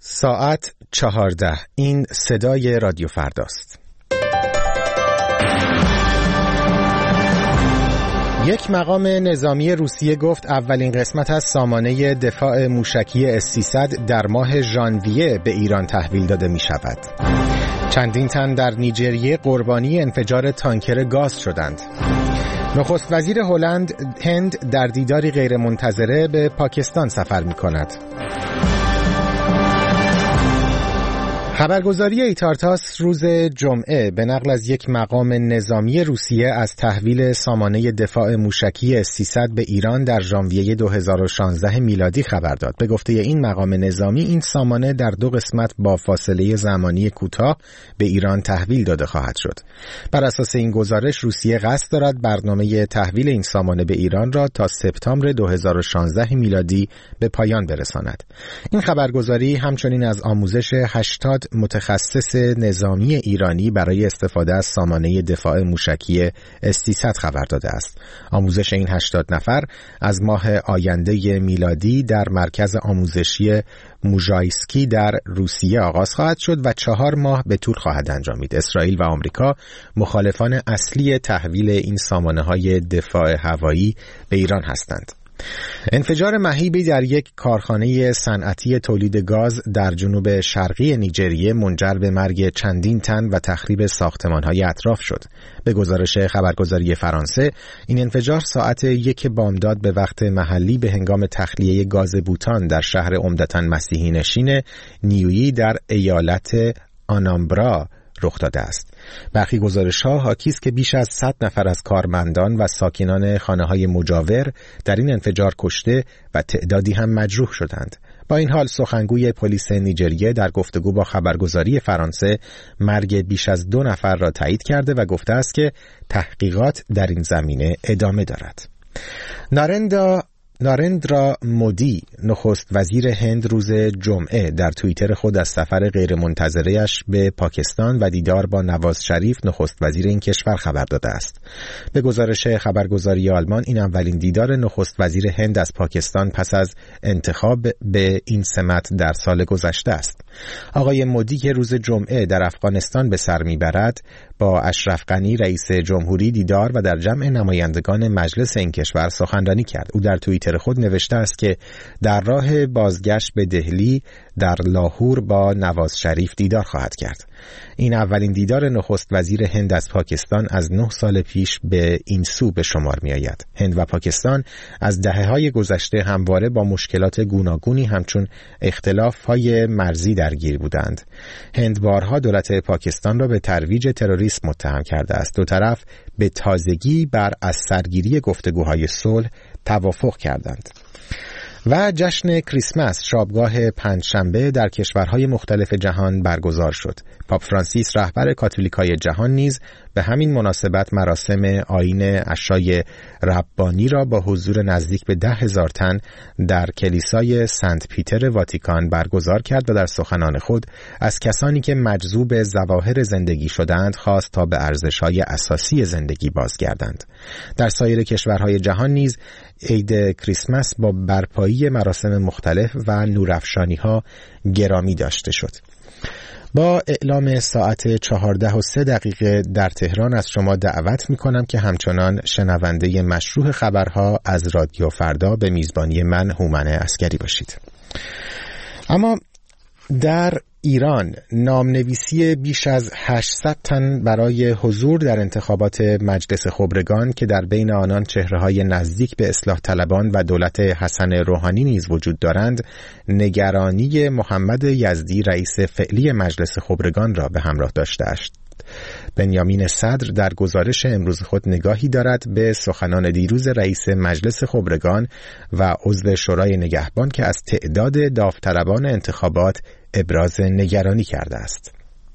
ساعت 14. این صدای رادیو فرداست. یک مقام نظامی روسیه گفت اولین قسمت از سامانه دفاع موشکی S-300 در ماه ژانویه به ایران تحویل داده می شود. چندین تن در نیجریه قربانی انفجار تانکر گاز شدند. نخست وزیر هند در دیداری غیرمنتظره به پاکستان سفر می کند. خبرگزاری ایتارتاس روز جمعه به نقل از یک مقام نظامی روسیه از تحویل سامانه دفاع موشکی S-300 به ایران در ژانویه 2016 میلادی خبر داد. به گفته این مقام نظامی این سامانه در 2 قسمت با فاصله زمانی کوتاه به ایران تحویل داده خواهد شد. بر اساس این گزارش روسیه قصد دارد برنامه تحویل این سامانه به ایران را تا سپتامبر 2016 میلادی به پایان برساند. این خبرگزاری همچنین از آموزش 80 متخصص نظامی ایرانی برای استفاده از سامانه دفاع موشکی S-300 خبر داده است. آموزش این 80 نفر از ماه آینده میلادی در مرکز آموزشی موژایسکی در روسیه آغاز خواهد شد و 4 ماه به طول خواهد انجامید. اسرائیل و آمریکا مخالفان اصلی تحویل این سامانه‌های دفاع هوایی به ایران هستند. انفجار مهیبی در یک کارخانه صنعتی تولید گاز در جنوب شرقی نیجریه منجر به مرگ چندین تن و تخریب ساختمان‌های اطراف شد. به گزارش خبرگزاری فرانسه، این انفجار ساعت 1 بامداد به وقت محلی به هنگام تخلیه گاز بوتان در شهر عمدتاً مسیحی نشین نیویی در ایالت آنامبرا رخ داده است. برخی گزارش‌ها حاکی است که بیش از 100 نفر از کارمندان و ساکنان خانه‌های مجاور در این انفجار کشته و تعدادی هم مجروح شدند. با این حال سخنگوی پلیس نیجریه در گفتگو با خبرگزاری فرانسه مرگ بیش از 2 نفر را تایید کرده و گفته است که تحقیقات در این زمینه ادامه دارد. نارندرا مودی نخست وزیر هند روز جمعه در توییتر خود از سفر غیرمنتظره‌اش به پاکستان و دیدار با نواز شریف نخست وزیر این کشور خبر داده است. به گزارش خبرگزاری آلمان این اولین دیدار نخست وزیر هند از پاکستان پس از انتخاب به این سمت در سال گذشته است. آقای مودی که روز جمعه در افغانستان به سر میبرد با اشرف غنی رئیس جمهوری دیدار و در جمع نمایندگان مجلس این کشور سخنرانی کرد. او در توییتر خود نوشته است که در راه بازگشت به دهلی در لاهور با نواز شریف دیدار خواهد کرد. این اولین دیدار نخست وزیر هند از پاکستان از 9 سال پیش به این سو به شمار می آید. هند و پاکستان از دهه‌های گذشته همواره با مشکلات گوناگونی همچون اختلاف‌های مرزی درگیر بودند. هند بارها دولت پاکستان را به ترویج تروریسم متهم کرده است. دو طرف به تازگی بر از سرگیری گفتگوهای صلح توافق کردند. و جشن کریسمس شابگاه پنجشنبه در کشورهای مختلف جهان برگزار شد. پاپ فرانسیس رهبر کاتولیکای جهان نیز به همین مناسبت مراسم آیین عشای ربانی را با حضور نزدیک به 10,000 تن در کلیسای سنت پیتر واتیکان برگزار کرد و در سخنان خود از کسانی که مجذوب ظواهر زندگی شدند خواست تا به ارزش‌های اساسی زندگی بازگردند. در سایر کشورهای جهان نیز عید کریسمس با برپایی مراسم مختلف و نورافشانی‌ها گرامی داشته شد. با اعلام ساعت 14:03 در تهران از شما دعوت می‌کنم که همچنان شنونده مشروع خبرها از رادیو فردا به میزبانی من هومن عسکری باشید. اما در ایران نامنویسی بیش از 800 تن برای حضور در انتخابات مجلس خبرگان که در بین آنان چهره‌های نزدیک به اصلاح طلبان و دولت حسن روحانی نیز وجود دارند، نگرانی محمد یزدی رئیس فعلی مجلس خبرگان را به همراه داشته است. بنیامین صدر در گزارش امروز خود نگاهی دارد به سخنان دیروز رئیس مجلس خبرگان و عضو شورای نگهبان که از تعداد داوطلبان انتخابات ابراز نگرانی کرده است.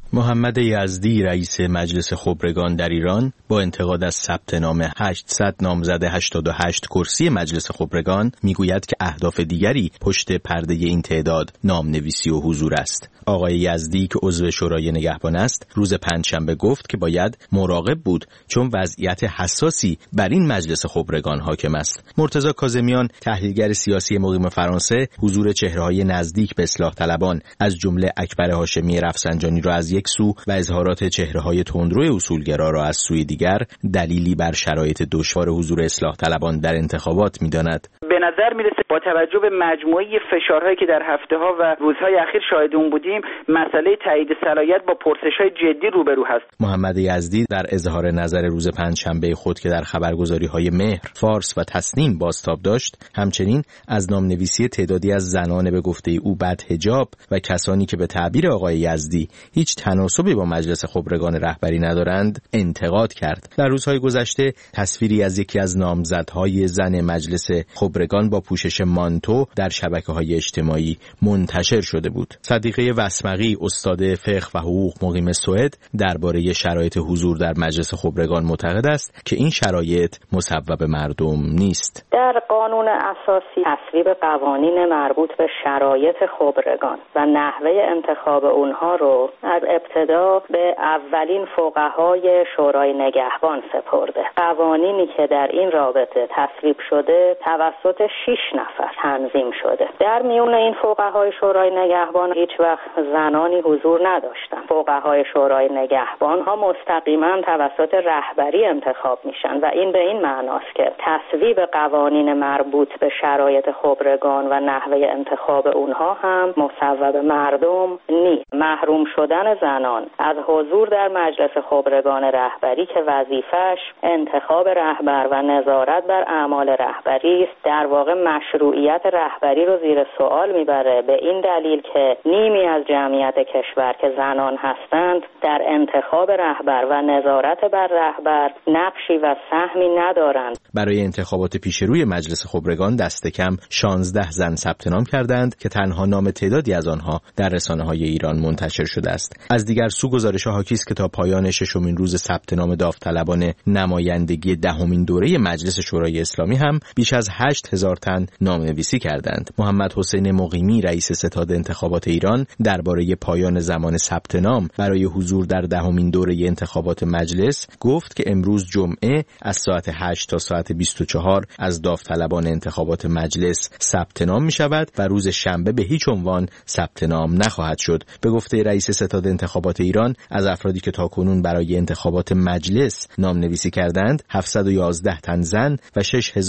محمد یزدی رئیس مجلس خبرگان در ایران با انتقاد از ثبت نام 800 نامزد 88 کرسی مجلس خبرگان میگوید که اهداف دیگری پشت پرده این تعداد نامنویسی و حضور است. آقای یزدی که عضو شورای نگهبان است روز پنجشنبه گفت که باید مراقب بود چون وضعیت حساسی بر این مجلس خبرگان حاکم است. مرتضی کاظمیان تحلیلگر سیاسی مقیم فرانسه حضور چهره‌های نزدیک به اصلاح طلبان از جمله اکبر هاشمی رفسنجانی را از یک سو و اظهارات چهره‌های تندرو اصولگرا را از سوی دیگر دلیلی بر شرایط دشوار حضور اصلاح طلبان در انتخابات می‌داند. به نظر میرسه با توجه به مجموعه فشارهایی که در هفته‌ها و روزهای اخیر شاهد اون بودیم مسئله تایید صلاحیت با پرسش‌های جدی روبرو هست. محمد یزدی در اظهار نظر روز پنجشنبه خود که در خبرگزاری‌های مهر، فارس و تسنیم بازتاب داشت همچنین از نامنویسی تعدادی از زنان به گفته او بدحجاب و کسانی که به تعبیر آقای یزدی هیچ تناسبی با مجلس خبرگان رهبری ندارند انتقاد کرد. در روزهای گذشته تصویری از یکی از نامزدهای زن مجلس خبرگان با پوشش مانتو در شبکه‌های اجتماعی منتشر شده بود. صدیقه وسمقی استاد فقه و حقوق مقیم سوئد درباره شرایط حضور در مجلس خبرگان معتقد است که این شرایط مسبب مردم نیست. در قانون اساسی تصویب قوانین مربوط به شرایط خبرگان و نحوه انتخاب اونها رو از ابتدا به اولین فقهای شورای نگهبان سپرده. قوانینی که در این رابطه تصویب شده توسط 6 نفر تنظیم شده. در میون این فقهای شورای نگهبان هیچ وقت زنانی حضور نداشتن. فقهای شورای نگهبان ها مستقیما توسط رهبری انتخاب میشن و این به این معناست که تصویب قوانین مربوط به شرایط خبرگان و نحوه انتخاب اونها هم مصوب مردم نیست. محروم شدن زنان از حضور در مجلس خبرگان رهبری که وظیفش انتخاب رهبر و نظارت بر اعمال رهبری است در واقع مشروعیت رهبری رو زیر سوال میبره، به این دلیل که نیمی از جمعیت کشور که زنان هستند در انتخاب رهبر و نظارت بر رهبر نقشی و سهمی ندارند. برای انتخابات پیش روی مجلس خبرگان دست کم 16 زن ثبت نام کردند که تنها نام تعدادی از آنها در رسانه‌های ایران منتشر شده است. از دیگر سو گزارش حاکی است که تا پایان ششمین روز ثبت نام داوطلبان نمایندگی دهمین دوره مجلس شورای اسلامی هم بیش از 8000 تن نامنویسی کردند. محمد حسین مقیمی رئیس ستاد انتخابات ایران درباره پایان زمان ثبت نام برای حضور در دهمین دوره انتخابات مجلس گفت که امروز جمعه از ساعت 8 تا ساعت 24 از داوطلبان انتخابات مجلس ثبت نام می شود و روز شنبه به هیچ عنوان ثبت نام نخواهد شد. به گفته رئیس ستاد انتخابات ایران از افرادی که تاکنون برای انتخابات مجلس نامنویسی کردند 711 تن زن و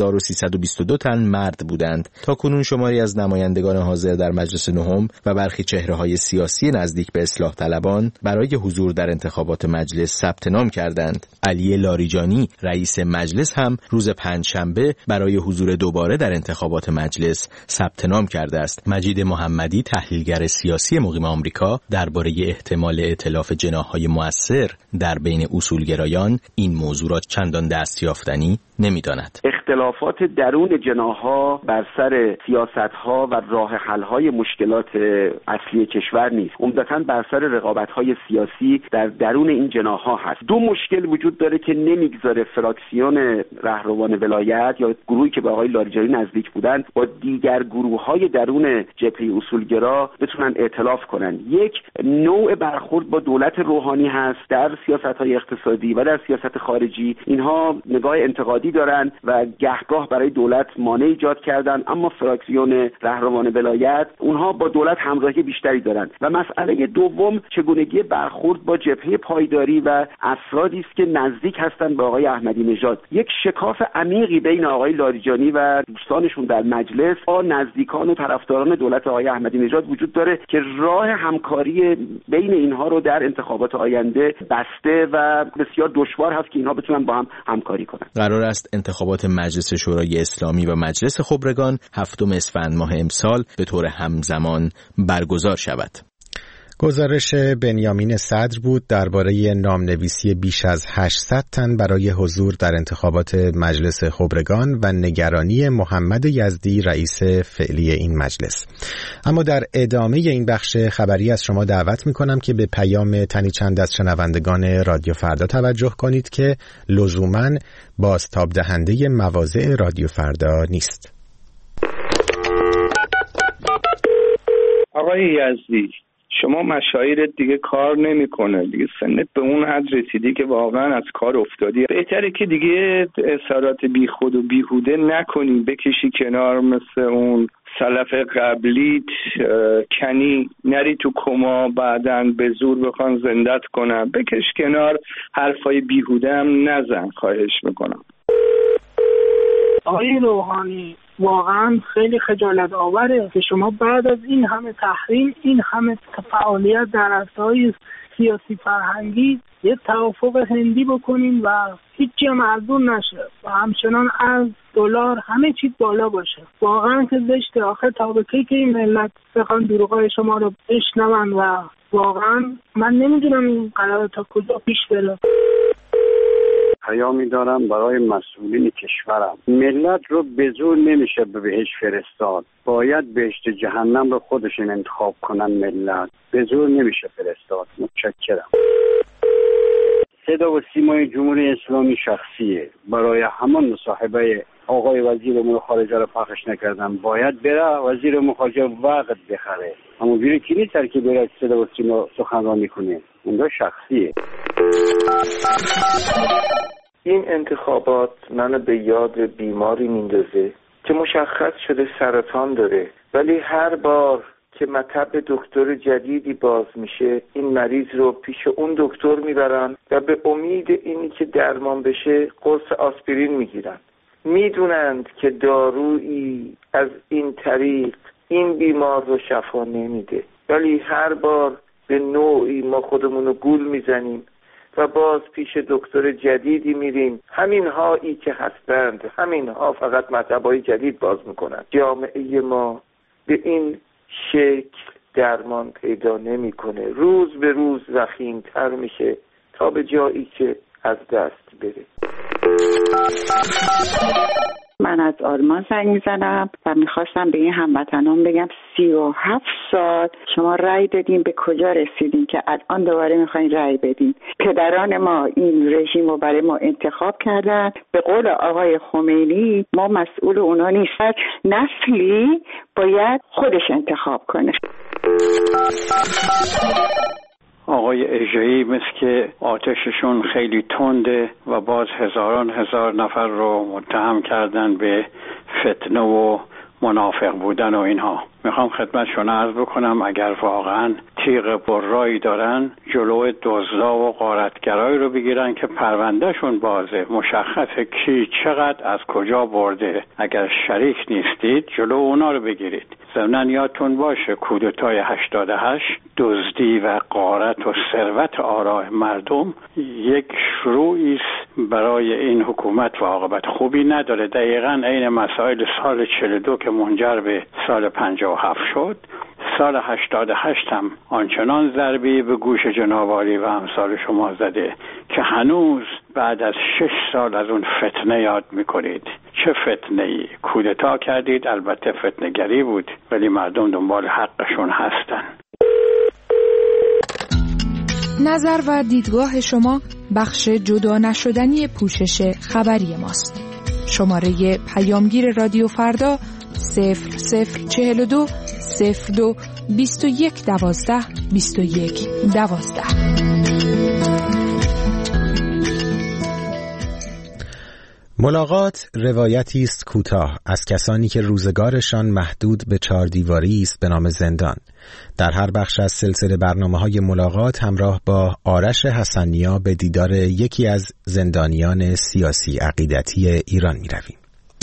6322 تن مرد بودند. تاکنون شماری از نمایندگان حاضر در مجلس نهم و برخی چهره‌های سیاسی نزدیک به اصلاح طلبان برای حضور در انتخابات مجلس ثبت نام کردند. علی لاریجانی رئیس مجلس هم روز پنجشنبه برای حضور دوباره در انتخابات مجلس ثبت نام کرده است. مجید محمدی تحلیلگر سیاسی مقیم آمریکا درباره احتمال ائتلاف جناح‌های مؤثر در بین اصولگرایان این موضوع را چندان دستیافتنی نمی‌داند. اختلافات درون جناح‌ها بر سر سیاست‌ها و راه حل‌های مشکلات اصلی کشور نیست، عمدتاً بر سر رقابت‌های سیاسی در درون این جناح‌ها هست. دو مشکل وجود داره که نمیگذاره فراکسیون رهروان ولایت یا گروهی که به آقای لاریجانی نزدیک بودن با دیگر گروه‌های درون جبهه اصولگرا بتونن ائتلاف کنن. یک نوع برخورد با دولت روحانی هست در سیاست‌های اقتصادی و در سیاست خارجی. اینها نگاه انتقادی دارن و گهگاه برای دولت مانع ایجاد کردن، اما فراکسیون رهروان ولایت اونها با دولت همراهی بیشتری دارن. و مسئله دوم چگونگی برخورد با جبهه پایداری و افرادی است که نزدیک هستند به آقای احمدی نژاد. یک شکاف عمیقی بین آقای لاریجانی و دوستانشون در مجلس با نزدیکان و طرفداران دولت آقای احمدی نژاد وجود داره که راه همکاری بین اینها رو در انتخابات آینده بسته و بسیار دشوار هست که اینها بتونن با هم همکاری کنن. قرار است انتخابات مجلس شورای اسلامی و مجلس خبرگان 7 اسفند ماه امسال به طور همزمان برگزار شود. گزارش بنیامین صدر بود درباره نامنویسی بیش از 800 تن برای حضور در انتخابات مجلس خبرگان و نگرانی محمد یزدی رئیس فعلی این مجلس. اما در ادامه این بخش خبری از شما دعوت می‌کنم که به پیام تنی چند از شنوندگان رادیو فردا توجه کنید که لزوماً بازتاب دهنده مواضع رادیو فردا نیست. آقای یزدی، شما مشاعرت دیگه کار نمیکنه دیگه، سنت به اون حد رسیدی که واقعا از کار افتادی. بهتره که دیگه اظهارات بیخود و بیهوده نکنی، بکشی کنار، مثل اون سلف قبلیت کنی، نری تو کما بعدن به زور بخوان زندت کنن. بکش کنار، حرفای بیهوده هم نزن، خواهش میکنم. آقای روحانی، واقعا خیلی خجالت آوره که شما بعد از این همه تحریم، این همه فعالیت در عرصه‌های سیاسی فرهنگی، یه توافق هندی بکنین و هیچی هم ارزون نشه و همچنان از دلار همه چیز بالا باشه. واقعا که زشته. آخه تا به کی که این ملت بخوان دروغای شما رو بشنون و واقعا من نمیدونم این قرار تا کجا پیش بره. پیامی دارم برای مسئولین کشورم. ملت رو به زور نمیشه به بهشت فرستاد، باید بهشت جهنم رو خودشون انتخاب کنن. ملت به زور نمیشه فرستاد. متشکرم. صدا و سیمای جمهوری اسلامی شخصیه، برای همان مصاحبه آقای وزیر امور خارجه رو پخش نکردن. باید بره وزیر امور خارجه وقت بخره، اما بیره کی نیست که بره صدا و سیما سخنرانی کنه. اونجا شخصیه. این انتخابات منو به یاد بیماری میندازه که مشخص شده سرطان داره، ولی هر بار که مطب دکتر جدیدی باز میشه این مریض رو پیش اون دکتر میبرن و به امید اینی که درمان بشه قرص آسپرین میگیرن. میدونند که دارویی از این طریق این بیمار رو شفا نمیده، ولی هر بار به نوعی ما خودمون رو گول میزنیم و باز پیش دکتر جدیدی میریم. همین هایی که هستند، همین ها فقط مطبای جدید باز میکنند. جامعه ما به این شکل درمان پیدا نمیکنه، روز به روز وخیم‌تر میشه تا به جایی که از دست بره. من از آلمان زنگ میزنم و میخواستم به این هموطنان بگم 37 سال شما رأی دادین، به کجا رسیدین که الان دوباره میخواین رأی بدین؟ پدران ما این رژیم رو برای ما انتخاب کردن. به قول آقای خمینی ما مسئول اونا نیستن، نسلی باید خودش انتخاب کنه. آقای اژه‌ای مثل که آتششون خیلی تنده و باز هزاران هزار نفر رو متهم کردن به فتنه و منافق بودن و اینها. میخوام خدمتشون عرض بکنم اگر واقعا تیغ برایی دارن جلو دزدا و غارتگرایی رو بگیرن که پروندهشون بازه، مشخصه کی چقدر از کجا برده. اگر شریک نیستید جلو اونا رو بگیرید. ضمناً یادتون باشه کودتای 88 دزدی و غارت و ثروت آراء مردم یک شروعی است برای این حکومت و عاقبت خوبی نداره. دقیقاً عین مسائل سال 42 که منجر به سال 57 شد، سال 88 هم آنچنان ضربی به گوش جناب عالی و امثال شما زده که هنوز بعد از 6 سال از اون فتنه یاد میکنید. چه فتنه‌ای؟ کودتا کردید، البته فتنه‌گری بود، ولی مردم دنبال حقشون هستن. نظر و دیدگاه شما بخش جدا نشدنی پوشش خبری ماست. شماره پیامگیر رادیو فردا 0042 02 21 12 21 12. ملاقات روایتی است کوتاه از کسانی که روزگارشان محدود به 4 دیواری است به نام زندان. در هر بخش از سلسله برنامه‌های ملاقات همراه با آرش حسنیا به دیدار یکی از زندانیان سیاسی عقیدتی ایران می‌رویم.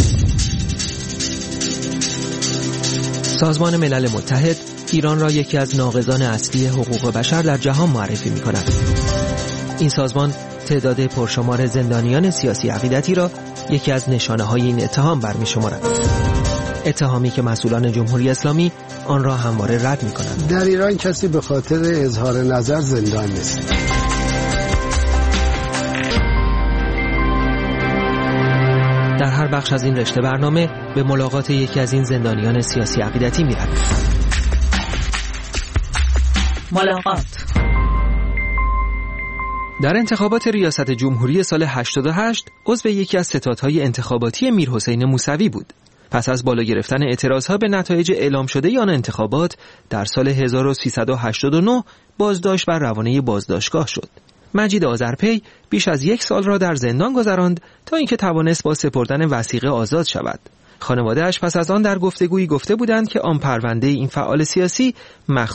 سازمان ملل متحد ایران را یکی از ناقضان اصلی حقوق بشر در جهان معرفی می‌کند. این سازمان تعداد پرشمار زندانیان سیاسی عقیدتی را یکی از نشانه‌های این اتهام برمی‌شمارد. اتهامی که مسئولان جمهوری اسلامی آن را همواره رد می‌کنند. در ایران کسی به خاطر اظهار نظر زندان نیست. در هر بخش از این رشته برنامه به ملاقات یکی از این زندانیان سیاسی عقیدتی می‌رویم. ملاقات. در انتخابات ریاست جمهوری سال 88 عضو یکی از ستادهای انتخاباتی میرحسین موسوی بود. پس از بالا گرفتن اعتراضها به نتایج اعلام شده آن انتخابات در سال 1389 بازداشت بر روانه بازداشتگاه شد. مجید آذرپی بیش از 1 سال را در زندان گذراند تا اینکه توانست با سپردن وثیقه آزاد شود. خانواده‌اش پس از آن در گفتگویی گفته بودند که آن پرونده این فعال سیاسی